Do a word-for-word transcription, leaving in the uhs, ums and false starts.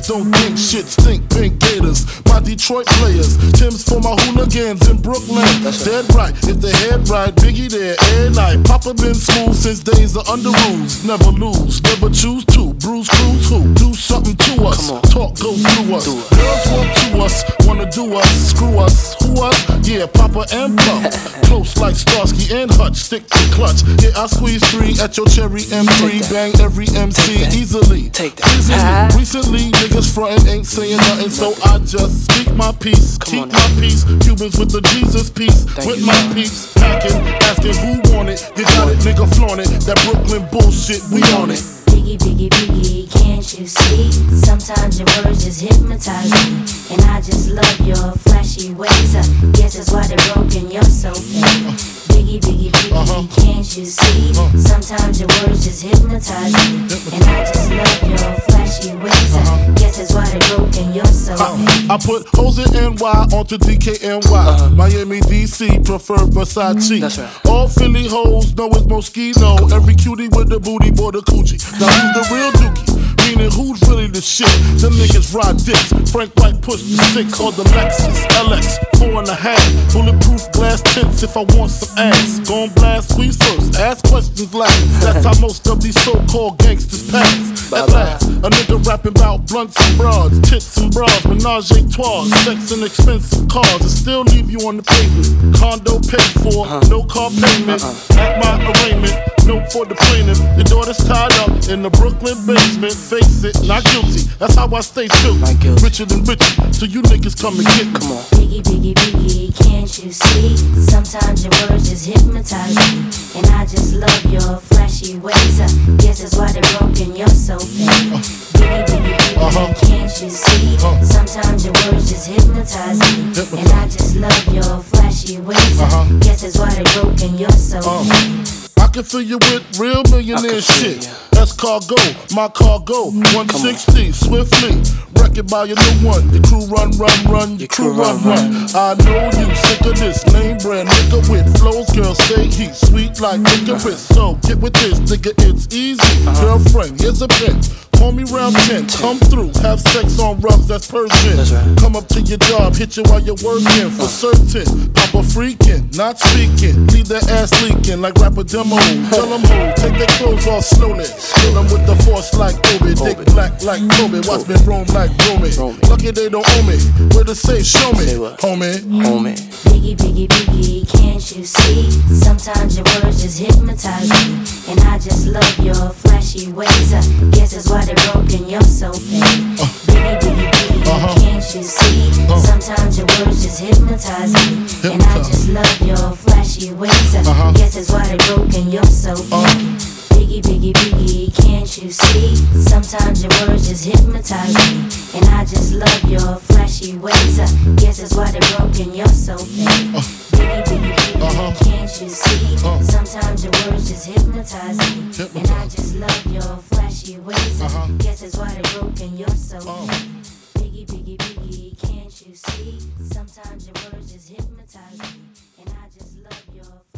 don't think shit stink, pink gators. My Detroit players, Tim's for my hooligans in Brooklyn. Dead right, if the head right, Biggie there, every night. Papa been smooth since days of under rules. Never lose, never choose to. Bruise, cruise, who? Do something to us. Talk, go through us. Girls want to us, wanna do us, screw us. Who us? Yeah, Papa and Pump. Close like Starsky and Hutch, stick to clutch. Yeah, I squeeze three at your cherry M three. Bang every M C easily. Take that. Easily. Recently, niggas frontin' ain't saying nothing, so I just speak my peace, keep my peace. Cubans with the Jesus peace, with my peeps. Packing, asking who want it. You got it, nigga flaunt it. That Brooklyn bullshit, we on it. Biggie, Biggie, Biggie, can't you see? Sometimes your words just hypnotize me, and I just love your flashy ways. I guess that's why they're broken, you're so fake. Biggie, Biggie, Biggie, uh-huh. Can't you see? Uh-huh. Sometimes your words just hypnotize me, and I just love your flashy ways. Uh-huh. Guess that's why they're broken, you're so fake. I, I put hoes in N Y onto D K N Y. Uh-huh. Miami, D C, prefer Versace. That's right. All Philly hoes know it's Moschino. Every cutie with the booty, boy, the coochie. Now who's the real dookie? Meaning who's really the shit? Them niggas ride dicks. Frank White push the six or the Lexus L X four and a half. Bulletproof glass tints if I want some ass. Gon' blast squeeze first, ask questions last. That's how most of these so-called gangsters pass. At last, a nigga rapping about blunts and broads, tits and bras, menage a trois, sex and expensive cars, and still leave you on the pavement. Condo paid for, no car payment. At my arraignment, note for the plaintiff. Your daughter's tied up in the Brooklyn basement. Face it, not guilty. That's how I stay still. Richer than richer, so you niggas come and get me. Come on. Biggie, Biggie, Biggie, can't you see? Sometimes your words just hypnotize me, and I just love your flashy ways. I guess that's why they're broken, you're so fake. Biggie, Biggie, Biggie, uh-huh. Can't you see? Uh-huh. Sometimes your words just hypnotize me, hypnotize. And I just love your flashy ways. Uh-huh. I guess that's why they're broken, you're so uh-huh. fake. I can fill you with real millionaire shit. That's cargo, my cargo, one sixty, swiftly. Wreck it by your new one. Your crew run, run, run. Your crew run, run. I know you sick of this name brand nigga with flows. Girl, say he's sweet like licorice. So get with this, nigga, it's easy. Girlfriend, here's a pin. Call me round ten, come through, have sex on rugs, that's Persian. That's right. Come up to your job, hit you while you're working, for certain. Papa freaking, not speaking, leave that ass leaking like rapper demo. Tell them who, take their clothes off slowly. Kill them with the force like Obi, dick black like Kobe. Watch me roam like Romy. Lucky they don't owe me, where to say show me, homie. Homie. Biggie, Biggie, Biggie, can't you see? Sometimes your words just hypnotize me, and I just love your flashy ways. I guess that's why they're broken, you're so fake. Uh, Biggie, Biggie, Biggie, uh-huh. Can't you see? Uh, Sometimes your words just hypnotize me, hypnotize. And I just love your flashy ways. I uh-huh. guess that's why they're broken, you're so fake. Uh, Biggie, Biggie, Biggie, can't you see? Sometimes your words just hypnotize me, and I just love your flashy ways. I guess that's why they're broken, you're so fake. Uh, Biggie, Biggie, Biggie, uh-huh. Can't you see? Uh, Sometimes your words just hypnotize me, hypnotize. And I just love your flashy ways. Uh-huh. I guess that's why they're broken, you're so uh. fake. Biggie, Biggie, Biggie, can't you see? Sometimes your words just hypnotize me, and I just love your